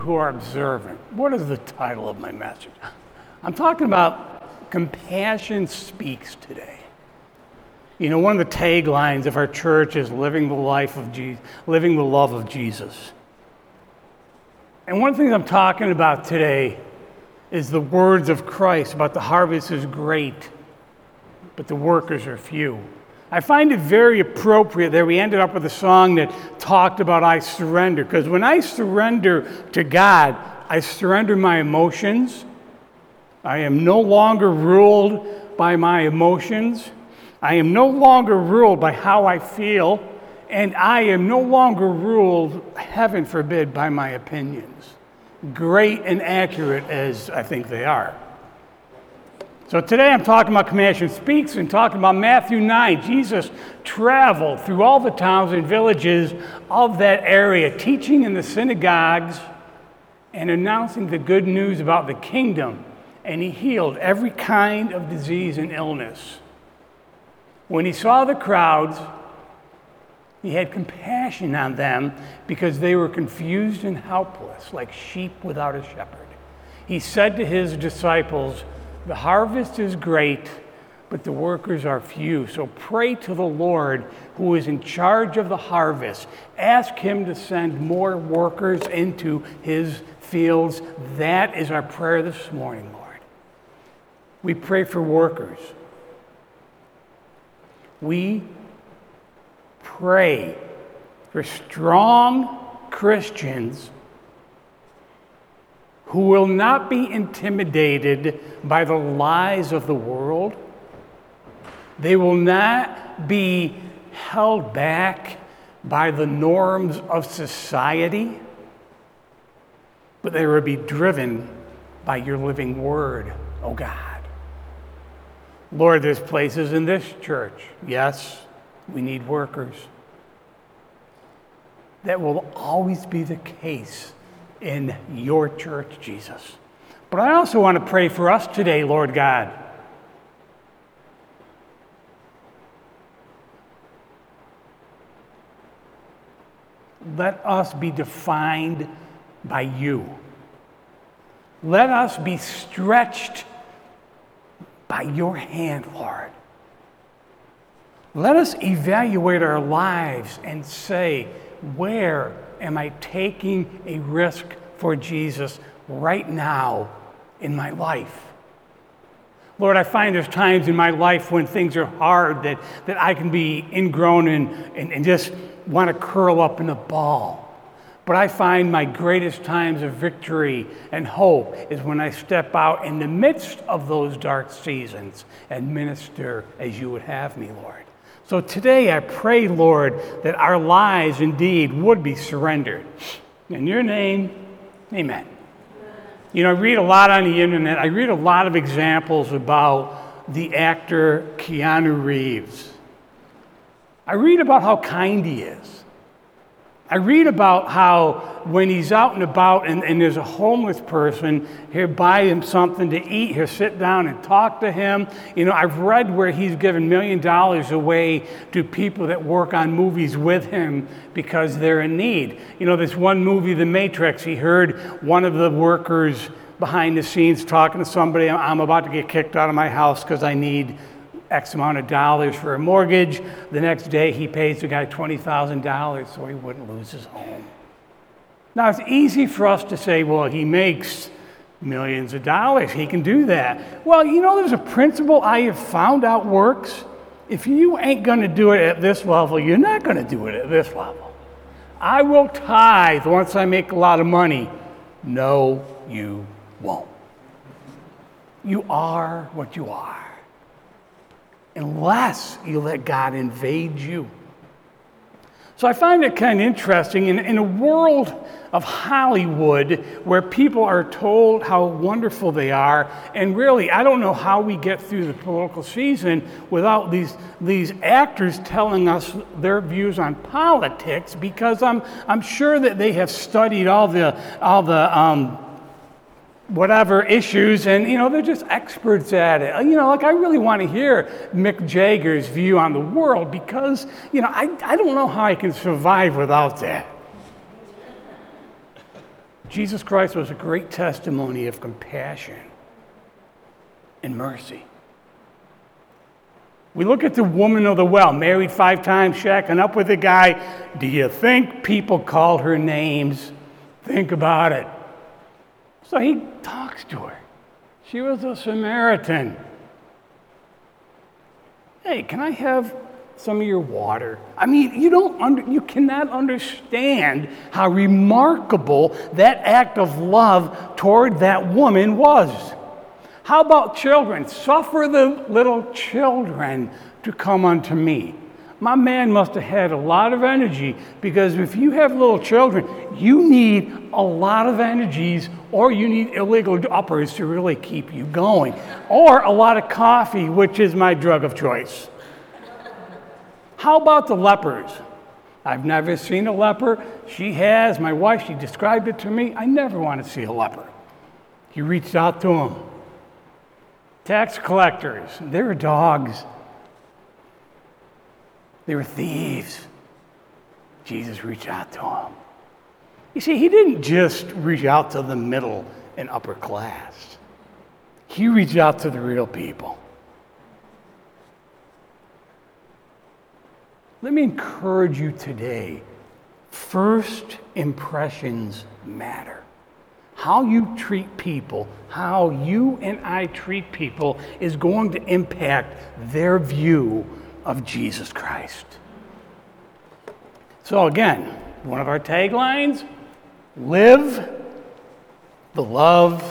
who are observant. What is the title of my message? I'm talking about compassion speaks today. You know, one of the taglines of our church is living the life of Jesus, living the love of Jesus. And one of the things I'm talking about today is the words of Christ about the harvest is great, but the workers are few. I find it very appropriate that we ended up with a song that talked about I surrender, because when I surrender to God, I surrender my emotions. I am no longer ruled by my emotions. I am no longer ruled by how I feel, and I am no longer ruled, heaven forbid, by my opinions, great and accurate as I think they are. So today I'm talking about Compassion Speaks and talking about Matthew 9. Jesus traveled through all the towns and villages of that area, teaching in the synagogues and announcing the good news about the kingdom. And he healed every kind of disease and illness. When he saw the crowds, he had compassion on them because they were confused and helpless, like sheep without a shepherd. He said to his disciples, "The harvest is great, but the workers are few. So pray to the Lord who is in charge of the harvest. Ask him to send more workers into his fields." That is our prayer this morning, Lord. We pray for workers. We pray for strong Christians who will not be intimidated by the lies of the world. They will not be held back by the norms of society, but they will be driven by your living word, oh God. Lord, there's places in this church, yes, we need workers. That will always be the case in your church, Jesus. But I also want to pray for us today, Lord God. Let us be defined by you. Let us be stretched by your hand, Lord. Let us evaluate our lives and say, where am I taking a risk for Jesus right now in my life? Lord, I find there's times in my life when things are hard that I can be ingrown and just want to curl up in a ball. But I find my greatest times of victory and hope is when I step out in the midst of those dark seasons and minister as you would have me, Lord. So today I pray, Lord, that our lives indeed would be surrendered. In your name, amen. You know, I read a lot on the internet. I read a lot of examples about the actor Keanu Reeves. I read about how kind he is. I read about how when he's out and about and there's a homeless person, he'll buy him something to eat, he'll sit down and talk to him. You know, I've read where he's given $1 million away to people that work on movies with him because they're in need. You know, this one movie, The Matrix, he heard one of the workers behind the scenes talking to somebody, "I'm about to get kicked out of my house because I need X amount of dollars for a mortgage." The next day, he pays the guy $20,000 so he wouldn't lose his home. Now, it's easy for us to say, well, he makes millions of dollars. He can do that. Well, you know, there's a principle I have found out works. If you ain't going to do it at this level, you're not going to do it at this level. I will tithe once I make a lot of money. No, you won't. You are what you are, unless you let God invade you. So I find it kind of interesting in a world of Hollywood where people are told how wonderful they are, and really I don't know how we get through the political season without these actors telling us their views on politics, because I'm sure that they have studied all the whatever issues, and you know, they're just experts at it. You know, like I really want to hear Mick Jagger's view on the world, because you know, I don't know how I can survive without that. Jesus Christ was a great testimony of compassion and mercy. We look at the woman of the well, married 5 times, shacking up with a guy. Do you think people called her names? Think about it. So he talks to her. She was a Samaritan. Hey, can I have some of your water? I mean, you cannot understand how remarkable that act of love toward that woman was. How about children? Suffer the little children to come unto me. My man must have had a lot of energy, because if you have little children, you need a lot of energies, or you need illegal uppers to really keep you going, or a lot of coffee, which is my drug of choice. How about the lepers? I've never seen a leper. She has. My wife, she described it to me. I never want to see a leper. He reached out to him. Tax collectors, they were dogs. They were thieves. Jesus reached out to them. You see, he didn't just reach out to the middle and upper class. He reached out to the real people. Let me encourage you today. First impressions matter. How you treat people, how you and I treat people, is going to impact their view of Jesus Christ. So again, one of our taglines, live the love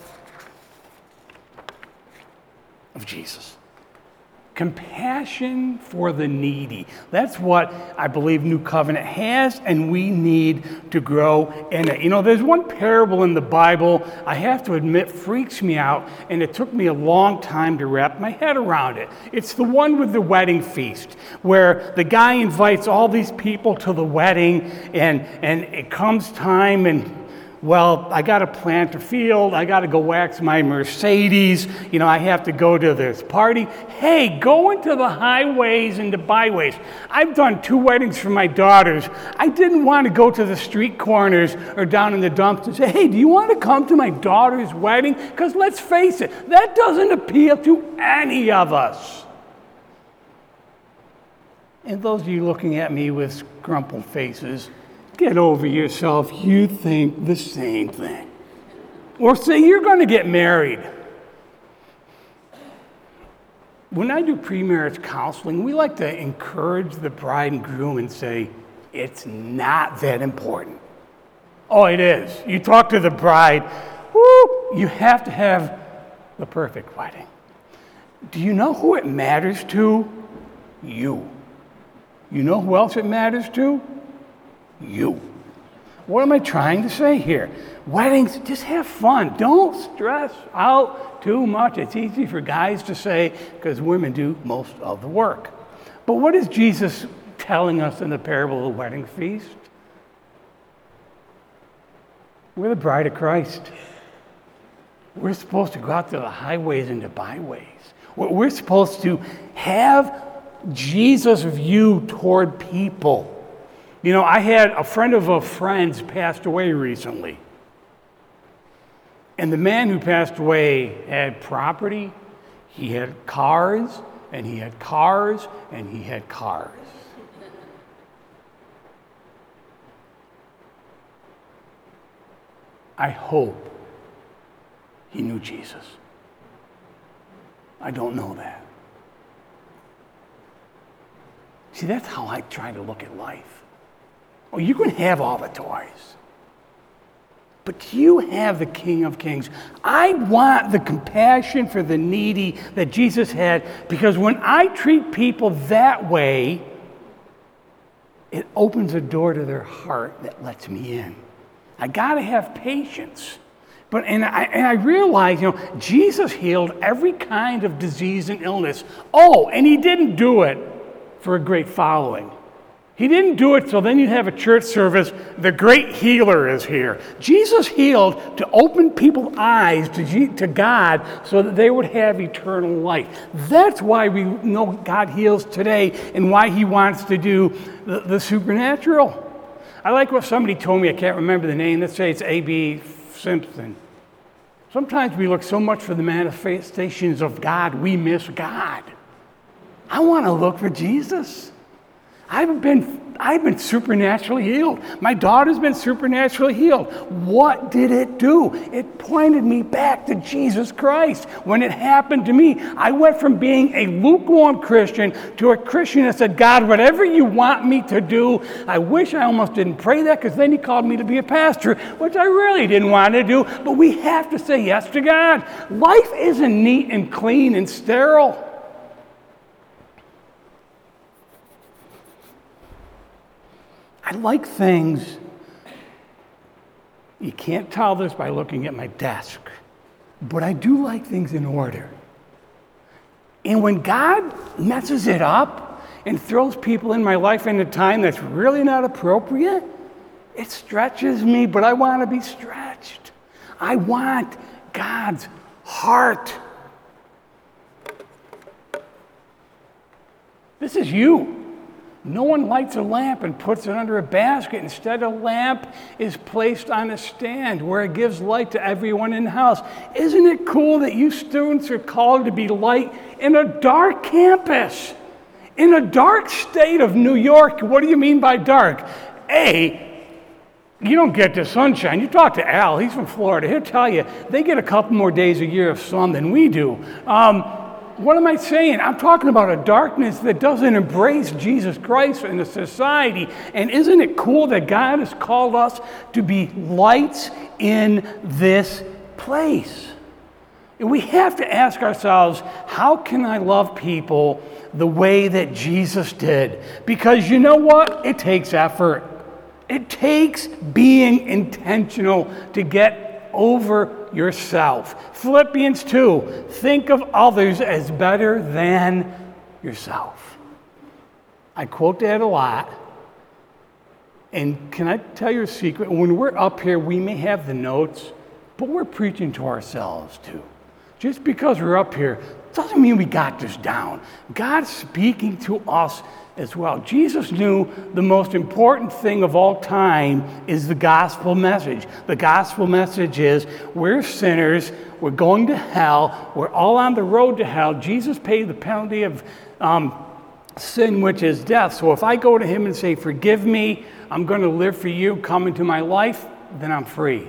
of Jesus. Compassion for the needy. That's what I believe New Covenant has, and we need to grow in it. You know, there's one parable in the Bible, I have to admit, freaks me out, and it took me a long time to wrap my head around it. It's the one with the wedding feast, where the guy invites all these people to the wedding, and it comes time, and well, I got to plant a field. I got to go wax my Mercedes. You know, I have to go to this party. Hey, go into the highways and the byways. I've done 2 weddings for my daughters. I didn't want to go to the street corners or down in the dumps and say, hey, do you want to come to my daughter's wedding? Because let's face it, that doesn't appeal to any of us. And those of you looking at me with scrumpled faces, get over yourself. You think the same thing. Or say you're going to get married. When I do pre-marriage counseling, we like to encourage the bride and groom and say, it's not that important. Oh, it is. You talk to the bride, you have to have the perfect wedding. Do you know who it matters to? You. You know who else it matters to? You. What am I trying to say here? Weddings, just have fun. Don't stress out too much. It's easy for guys to say because women do most of the work. But what is Jesus telling us in the parable of the wedding feast? We're the bride of Christ. We're supposed to go out to the highways and the byways. We're supposed to have Jesus' view toward people. You know, I had a friend of a friend's passed away recently. And the man who passed away had property, he had cars, and he had cars, and he had cars. I hope he knew Jesus. I don't know that. See, that's how I try to look at life. Oh, you can have all the toys, but you have the King of Kings. I want the compassion for the needy that Jesus had, because when I treat people that way, it opens a door to their heart that lets me in. I got to have patience. And I realize, Jesus healed every kind of disease and illness. Oh, and he didn't do it for a great following. He didn't do it so then you'd have a church service, the great healer is here. Jesus healed to open people's eyes to God so that they would have eternal life. That's why we know God heals today and why he wants to do the supernatural. I like what somebody told me, I can't remember the name, let's say it's A.B. Simpson. Sometimes we look so much for the manifestations of God, we miss God. I want to look for Jesus. I've been supernaturally healed. My daughter's been supernaturally healed. What did it do? It pointed me back to Jesus Christ. When it happened to me, I went from being a lukewarm Christian to a Christian that said, God, whatever you want me to do. I wish I almost didn't pray that, because then he called me to be a pastor, which I really didn't want to do. But we have to say yes to God. Life isn't neat and clean and sterile. I like things, you can't tell this by looking at my desk, but I do like things in order. And when God messes it up and throws people in my life in a time that's really not appropriate, it stretches me, but I want to be stretched. I want God's heart. This is you. No one lights a lamp and puts it under a basket. Instead, a lamp is placed on a stand where it gives light to everyone in the house. Isn't it cool that you students are called to be light in a dark campus? In a dark state of New York. What do you mean by dark? A, you don't get the sunshine. You talk to Al, he's from Florida. He'll tell you, they get a couple more days a year of sun than we do. What am I saying? I'm talking about a darkness that doesn't embrace Jesus Christ in a society. And isn't it cool that God has called us to be lights in this place? And we have to ask ourselves, how can I love people the way that Jesus did? Because you know what? It takes effort. It takes being intentional to get over yourself. Philippians 2, think of others as better than yourself. I quote that a lot. And can I tell you a secret? When we're up here, we may have the notes, but we're preaching to ourselves too. Just because we're up here doesn't mean we got this down. God's speaking to us as well. Jesus knew the most important thing of all time is the gospel message. The gospel message is we're sinners, we're going to hell, we're all on the road to hell. Jesus paid the penalty of sin, which is death. So if I go to him and say, forgive me, I'm going to live for you, come into my life, then I'm free.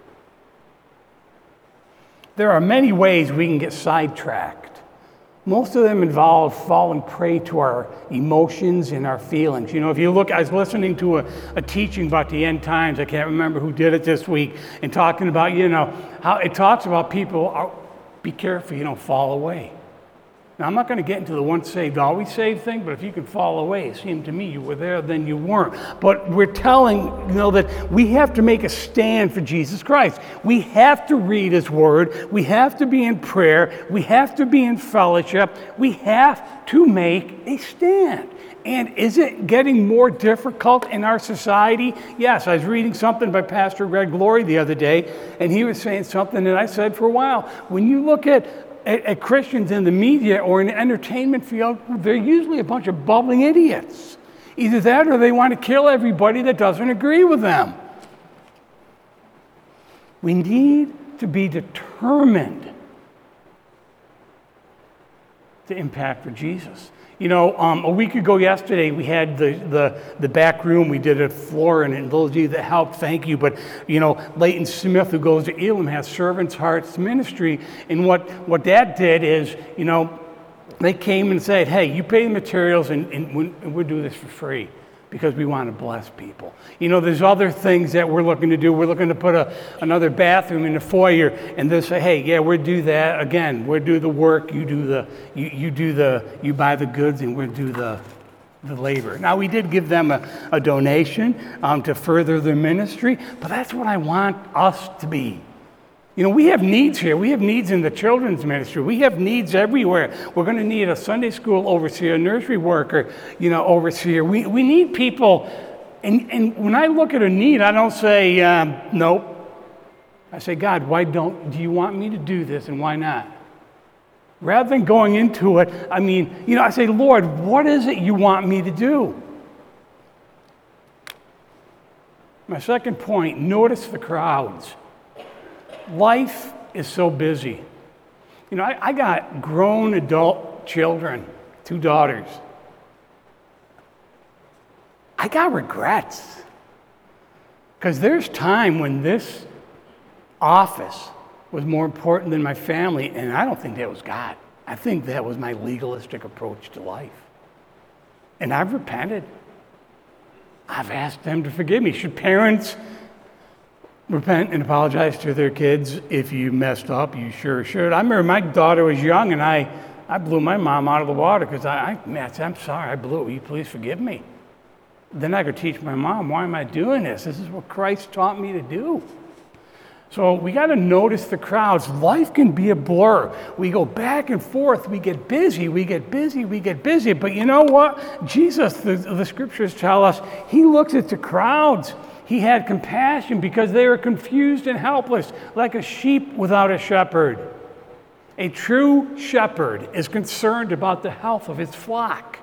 There are many ways we can get sidetracked. Most of them involve falling prey to our emotions and our feelings. You know, if you look, I was listening to a teaching about the end times. I can't remember who did it this week, and talking about, you know, how it talks about people, be careful you don't fall away. Now, I'm not going to get into the once saved, always saved thing, but if you can fall away, it seemed to me you were there, then you weren't. But we're telling, you know, that we have to make a stand for Jesus Christ. We have to read his word. We have to be in prayer. We have to be in fellowship. We have to make a stand. And is it getting more difficult in our society? Yes, I was reading something by Pastor Greg Glory the other day, and he was saying something that I said for a while. When you look at Christians in the media or in the entertainment field, they're usually a bunch of bumbling idiots. Either that or they want to kill everybody that doesn't agree with them. We need to be determined to impact for Jesus. You know, a week ago yesterday, we had the back room. We did a floor, and those of you that helped, thank you. But, you know, Leighton Smith, who goes to Elam, has Servants' Hearts Ministry. And what that did is, you know, they came and said, hey, you pay the materials, and we'll do this for free because we want to bless people. You know, there's other things that we're looking to do. We're looking to put another bathroom in the foyer, and they'll say, hey, yeah, we'll do that. Again, we'll do the work, you buy the goods, and we'll do the labor. Now, we did give them a donation to further their ministry, but that's what I want us to be. You know, we have needs here. We have needs in the children's ministry. We have needs everywhere. We're going to need a Sunday school overseer, a nursery worker, you know, overseer. We need people. And when I look at a need, I don't say, nope. I say, God, do you want me to do this, and why not? Rather than going into it, I mean, you know, I say, Lord, what is it you want me to do? My second point, notice the crowds. Life is so busy. You know, I got grown adult children, 2 daughters. I got regrets. Because there's time when this office was more important than my family, and I don't think that was God. I think that was my legalistic approach to life. And I've repented. I've asked them to forgive me. Should parents repent and apologize to their kids? If you messed up, you sure should. I remember my daughter was young, and I blew my mom out of the water because I'm sorry, I blew it. Will you please forgive me? Then I could teach my mom, why am I doing this? This is what Christ taught me to do. So we got to notice the crowds. Life can be a blur. We go back and forth. We get busy. But you know what? Jesus, the scriptures tell us, he looks at the crowds. He had compassion because they were confused and helpless, like a sheep without a shepherd. A true shepherd is concerned about the health of his flock.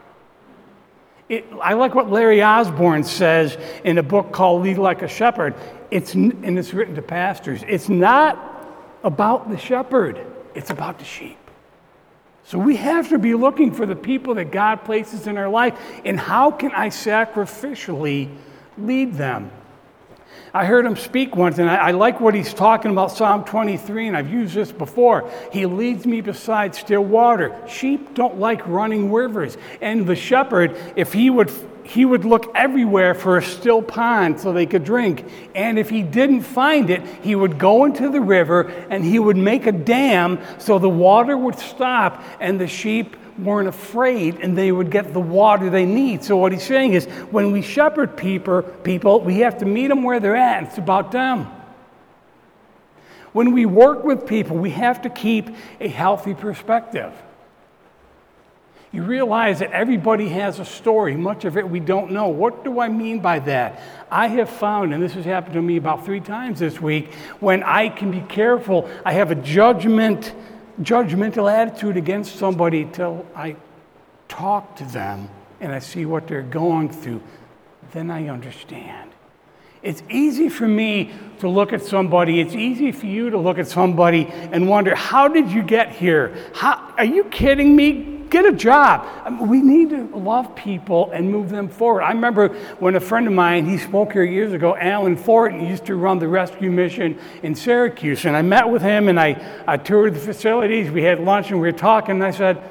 I like what Larry Osborne says in a book called Lead Like a Shepherd. And it's written to pastors. It's not about the shepherd. It's about the sheep. So we have to be looking for the people that God places in our life, and how can I sacrificially lead them? I heard him speak once, and I like what he's talking about, Psalm 23, and I've used this before. He leads me beside still water. Sheep don't like running rivers. And the shepherd, if he would look everywhere for a still pond so they could drink. And if he didn't find it, he would go into the river and he would make a dam so the water would stop and the sheep weren't afraid and they would get the water they need. So what he's saying is, when we shepherd people, we have to meet them where they're at. It's about them. When we work with people, we have to keep a healthy perspective. You realize that everybody has a story. Much of it we don't know. What do I mean by that? I have found, and this has happened to me about 3 times this week, when I can be careful, I have a judgmental attitude against somebody till I talk to them and I see what they're going through. Then I understand. It's easy for me to look at somebody. It's easy for you to look at somebody and wonder, how did you get here? Are you kidding me? Get a job. We need to love people and move them forward. I remember when a friend of mine, he spoke here years ago, Alan Fortin, he used to run the rescue mission in Syracuse. And I met with him and I toured the facilities. We had lunch and we were talking. And I said,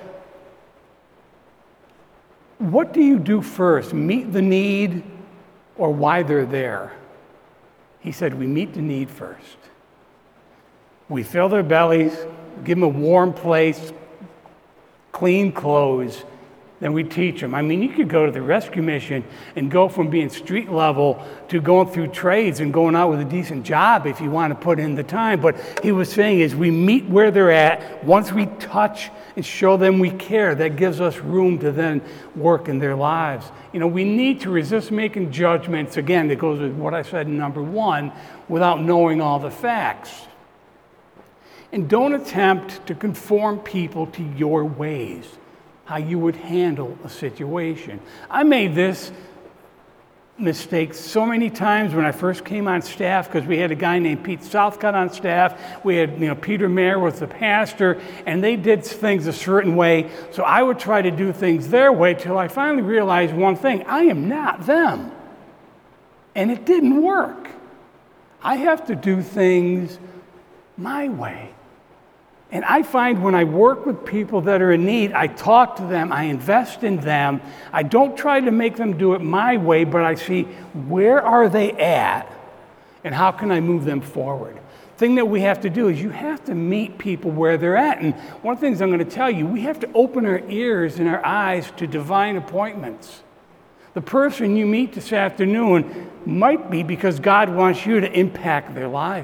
what do you do first? Meet the need or why they're there? He said, we meet the need first. We fill their bellies, give them a warm place, clean clothes, then we teach them. I mean, you could go to the rescue mission and go from being street level to going through trades and going out with a decent job if you want to put in the time. But he was saying is we meet where they're at. Once we touch and show them we care, that gives us room to then work in their lives. You know, we need to resist making judgments. Again, that goes with what I said in number 1, without knowing all the facts. And don't attempt to conform people to your ways, how you would handle a situation. I made this mistake so many times when I first came on staff, because we had a guy named Pete Southcott on staff. We had, Peter Mayer was the pastor, and they did things a certain way. So I would try to do things their way till I finally realized one thing: I am not them. And it didn't work. I have to do things my way. And I find when I work with people that are in need, I talk to them, I invest in them. I don't try to make them do it my way, but I see where are they at and how can I move them forward. The thing that we have to do is you have to meet people where they're at. And one of the things I'm going to tell you, we have to open our ears and our eyes to divine appointments. The person you meet this afternoon might be because God wants you to impact their life.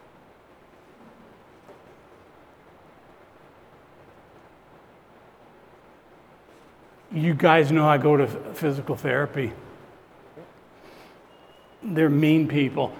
You guys know I go to physical therapy. They're mean people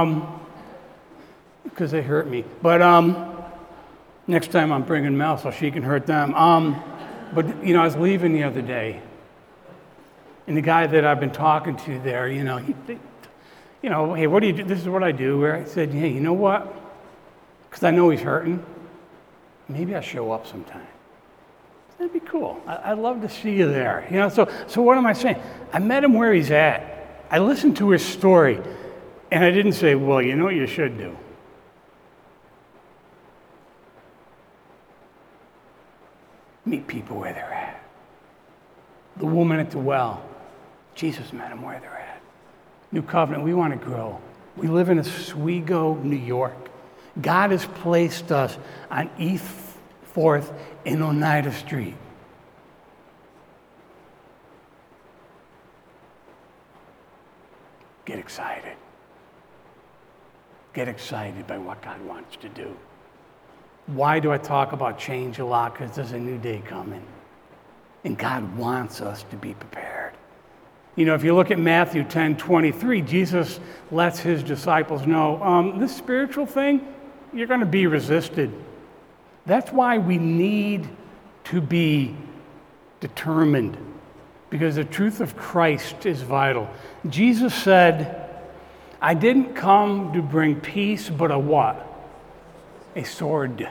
because they hurt me. But next time I'm bringing Mel so she can hurt them. But I was leaving the other day, and the guy that I've been talking to there, Hey, what do you do? This is what I do. Where I said, hey, you know what? Because I know he's hurting. Maybe I'll show up sometime. That'd be cool. I'd love to see you there. So what am I saying? I met him where he's at. I listened to his story, and I didn't say, well, you know what you should do? Meet people where they're at. The woman at the well, Jesus met them where they're at. New Covenant, we want to grow. We live in Oswego, New York. God has placed us on East 4th and Oneida Street. Get excited. Get excited by what God wants to do. Why do I talk about change a lot? Because there's a new day coming. And God wants us to be prepared. If you look at Matthew 10:23, Jesus lets his disciples know, this spiritual thing, you're going to be resisted. That's why we need to be determined, because the truth of Christ is vital. Jesus said, I didn't come to bring peace, but a what? A sword.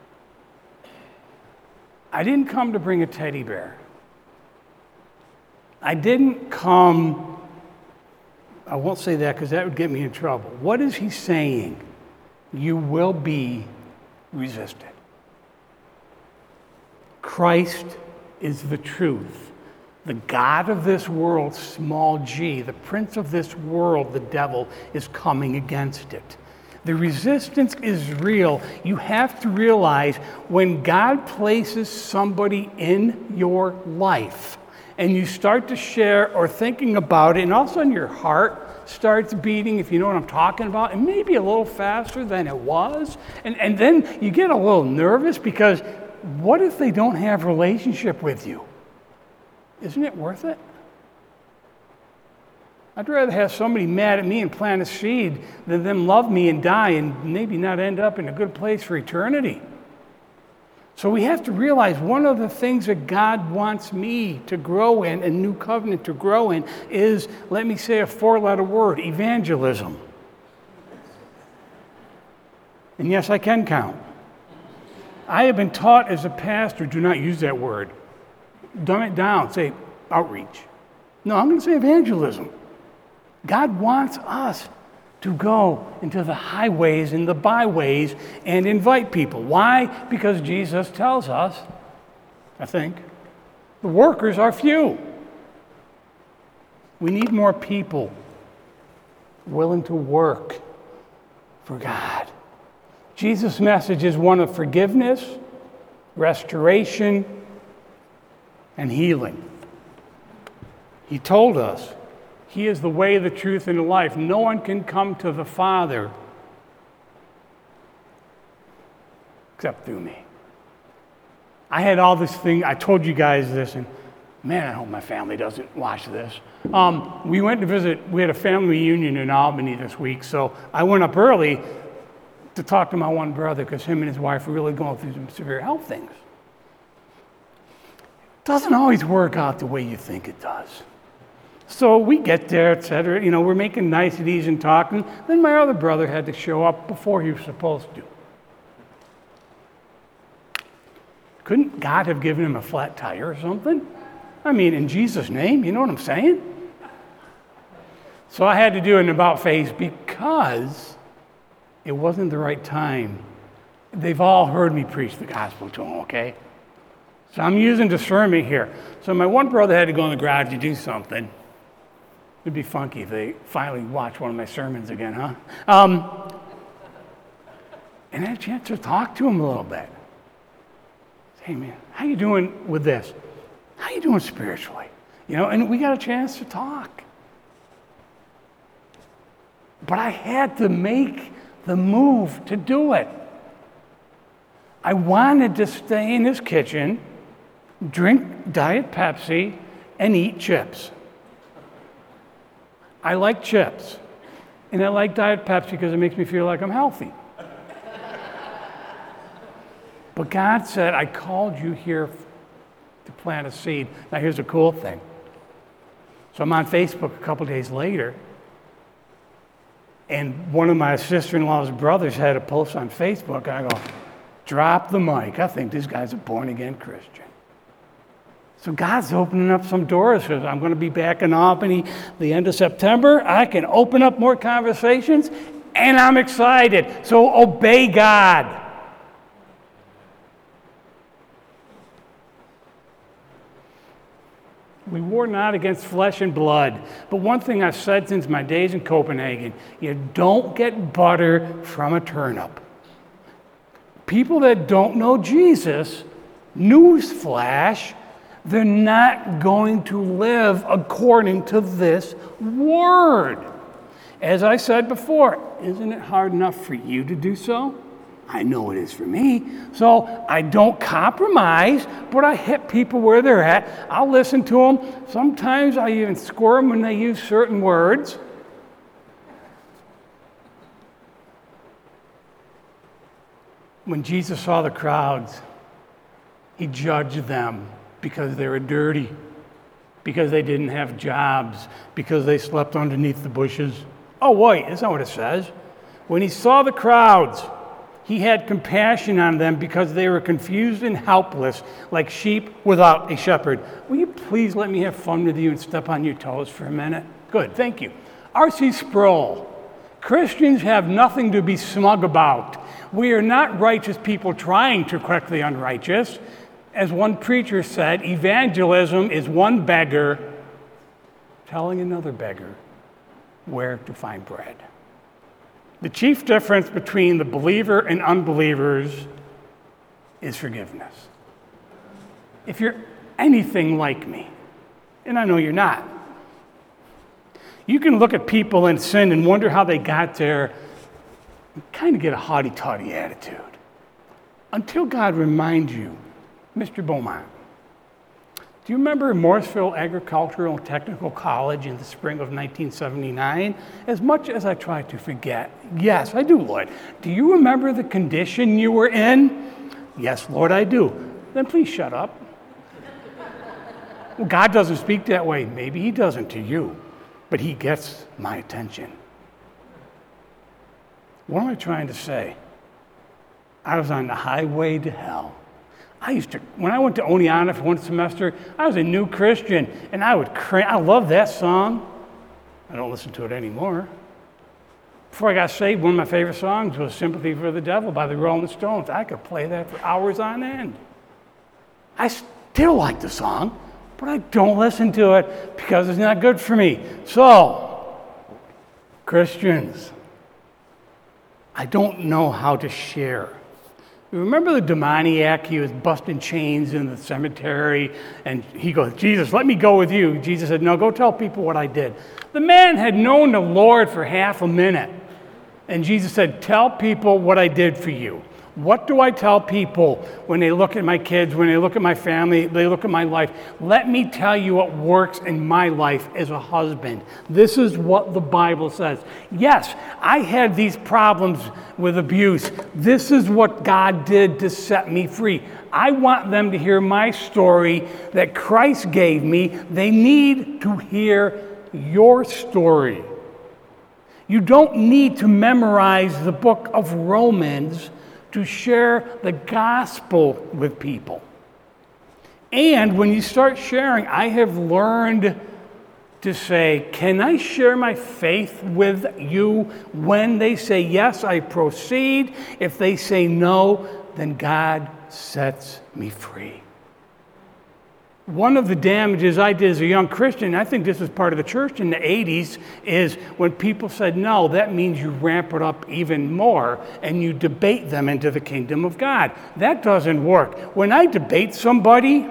I didn't come to bring a teddy bear. I didn't come, I won't say that because that would get me in trouble. What is he saying? You will be resisted. Christ is the truth. The God of this world, small g, the prince of this world, the devil, is coming against it. The resistance is real. You have to realize when God places somebody in your life and you start to share or thinking about it, and all of a sudden your heart starts beating, if you know what I'm talking about, and maybe a little faster than it was, and then you get a little nervous because what if they don't have a relationship with you? Isn't it worth it? I'd rather have somebody mad at me and plant a seed than them love me and die and maybe not end up in a good place for eternity. So we have to realize one of the things that God wants me to grow in, a new covenant to grow in, is, let me say a 4-letter word, evangelism. And yes, I can count. I have been taught as a pastor, do not use that word. Dumb it down, say outreach. No, I'm going to say evangelism. God wants us to go into the highways and the byways and invite people. Why? Because Jesus tells us, I think, the workers are few. We need more people willing to work for God. Jesus' message is one of forgiveness, restoration, and healing. He told us He is the way, the truth, and the life. No one can come to the Father except through me. I had all this thing, I told you guys this, and man, I hope my family doesn't watch this. We went to visit, we had a family reunion in Albany this week, so I went up early to talk to my one brother because him and his wife were really going through some severe health things. Doesn't always work out the way you think it does. So we get there, etc. We're making niceties and talking. Then my other brother had to show up before he was supposed to. Couldn't God have given him a flat tire or something? I mean, in Jesus' name, you know what I'm saying? So I had to do an about face because it wasn't the right time. They've all heard me preach the gospel to them, okay? So I'm using discernment here. So my one brother had to go in the garage to do something. It'd be funky if they finally watch one of my sermons again, huh? And I had a chance to talk to him a little bit. Hey, man, how you doing with this? How you doing spiritually? And we got a chance to talk. But I had to make the move to do it. I wanted to stay in his kitchen, drink Diet Pepsi, and eat chips. I like chips, and I like Diet Pepsi because it makes me feel like I'm healthy. But God said, I called you here to plant a seed. Now here's the cool thing. So I'm on Facebook a couple days later, And one of my sister-in-law's brothers had a post on Facebook. I go, drop the mic. I think this guy's a born-again Christian. So God's opening up some doors. I'm going to be back in Albany the end of September. I can open up more conversations, and I'm excited. So obey God. We war not against flesh and blood. But one thing I've said since my days in Copenhagen, you don't get butter from a turnip. People that don't know Jesus, newsflash, they're not going to live according to this word. As I said before, isn't it hard enough for you to do so? I know it is for me. So I don't compromise, but I hit people where they're at. I'll listen to them. Sometimes I even squirm when they use certain words. When Jesus saw the crowds, he judged them because they were dirty, because they didn't have jobs, because they slept underneath the bushes. Oh, wait, that's not what it says. When he saw the crowds, he had compassion on them because they were confused and helpless, like sheep without a shepherd. Will you please let me have fun with you and step on your toes for a minute? Good, thank you. R.C. Sproul. Christians have nothing to be smug about. We are not righteous people trying to correct the unrighteous. As one preacher said, evangelism is one beggar telling another beggar where to find bread. The chief difference between the believer and unbelievers is forgiveness. If you're anything like me, and I know you're not, you can look at people in sin and wonder how they got there and kind of get a haughty-taughty attitude until God reminds you, Mr. Beaumont, do you remember Morrisville Agricultural and Technical College in the spring of 1979? As much as I try to forget, yes, I do, Lord. Do you remember the condition you were in? Yes, Lord, I do. Then please shut up. Well, God doesn't speak that way. Maybe he doesn't to you, but he gets my attention. What am I trying to say? I was on the highway to hell. When I went to Oneonta for one semester, I was a new Christian, and I would I love that song. I don't listen to it anymore. Before I got saved, one of my favorite songs was Sympathy for the Devil by the Rolling Stones. I could play that for hours on end. I still like the song, but I don't listen to it because it's not good for me. So, Christians, I don't know how to share. Remember the demoniac? He was busting chains in the cemetery, and he goes, Jesus, let me go with you. Jesus said, no, go tell people what I did. The man had known the Lord for half a minute, and Jesus said, tell people what I did for you. What do I tell people when they look at my kids, when they look at my family, they look at my life? Let me tell you what works in my life as a husband. This is what the Bible says. Yes, I had these problems with abuse. This is what God did to set me free. I want them to hear my story that Christ gave me. They need to hear your story. You don't need to memorize the book of Romans to share the gospel with people. And when you start sharing, I have learned to say, can I share my faith with you? When they say yes, I proceed. If they say no, then God sets me free. One of the damages I did as a young Christian, I think this was part of the church in the 80s, is when people said no, that means you ramp it up even more and you debate them into the kingdom of God. That doesn't work. When I debate somebody,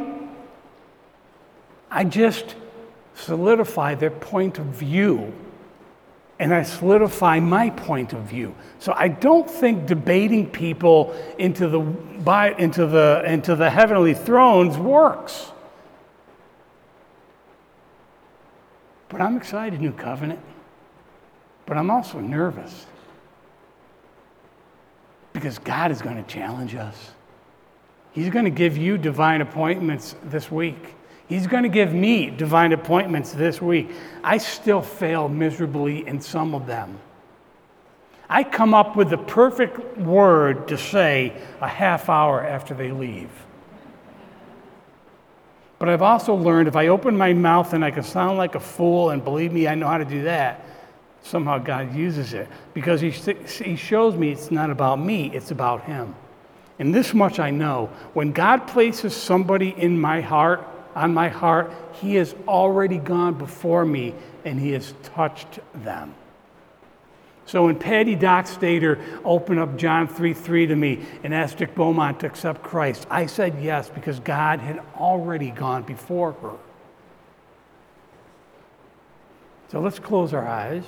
I just solidify their point of view and I solidify my point of view. So I don't think debating people into the heavenly thrones works. But I'm excited, New Covenant. But I'm also nervous. Because God is going to challenge us. He's going to give you divine appointments this week. He's going to give me divine appointments this week. I still fail miserably in some of them. I come up with the perfect word to say a half hour after they leave. But I've also learned if I open my mouth and I can sound like a fool, and believe me, I know how to do that, somehow God uses it. Because he shows me it's not about me, it's about him. And this much I know. When God places somebody in my heart, on my heart, he has already gone before me and he has touched them. So when Patty Dockstader opened up John 3:3 to me and asked Dick Beaumont to accept Christ, I said yes because God had already gone before her. So let's close our eyes.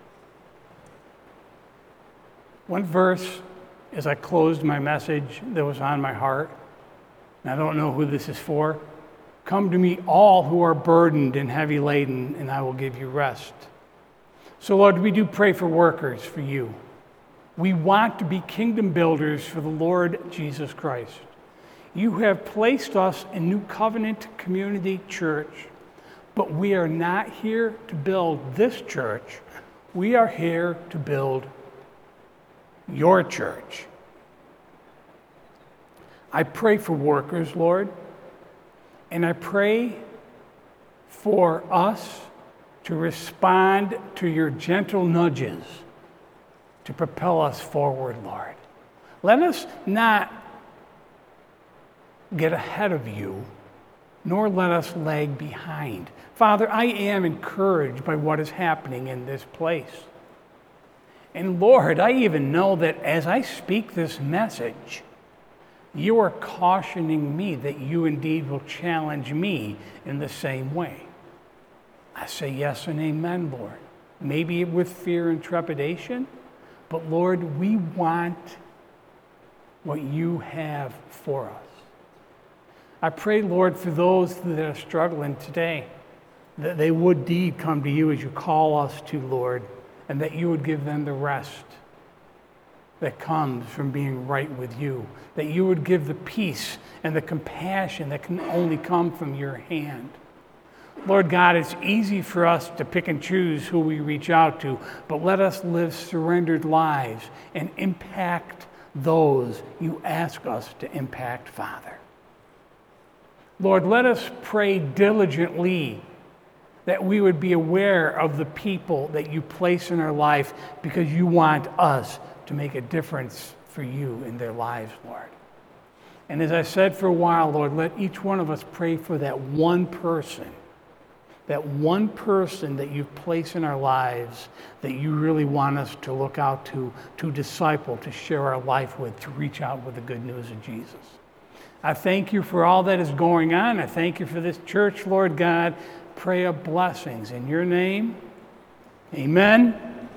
One verse as I closed my message that was on my heart, and I don't know who this is for. Come to me all who are burdened and heavy laden, and I will give you rest. So, Lord, we do pray for workers, for you. We want to be kingdom builders for the Lord Jesus Christ. You have placed us in New Covenant Community Church, but we are not here to build this church. We are here to build your church. I pray for workers, Lord, and I pray for us to respond to your gentle nudges to propel us forward, Lord. Let us not get ahead of you, nor let us lag behind. Father, I am encouraged by what is happening in this place. And Lord, I even know that as I speak this message, you are cautioning me that you indeed will challenge me in the same way. I say yes and amen, Lord. Maybe with fear and trepidation, but Lord, we want what you have for us. I pray, Lord, for those that are struggling today, that they would indeed come to you as you call us to, Lord, and that you would give them the rest that comes from being right with you, that you would give the peace and the compassion that can only come from your hand. Lord God, it's easy for us to pick and choose who we reach out to, but let us live surrendered lives and impact those you ask us to impact, Father. Lord, let us pray diligently that we would be aware of the people that you place in our life because you want us to make a difference for you in their lives, Lord. And as I said for a while, Lord, let each one of us pray for that one person that you've placed in our lives that you really want us to look out to disciple, to share our life with, to reach out with the good news of Jesus. I thank you for all that is going on. I thank you for this church, Lord God. Pray of blessings in your name. Amen.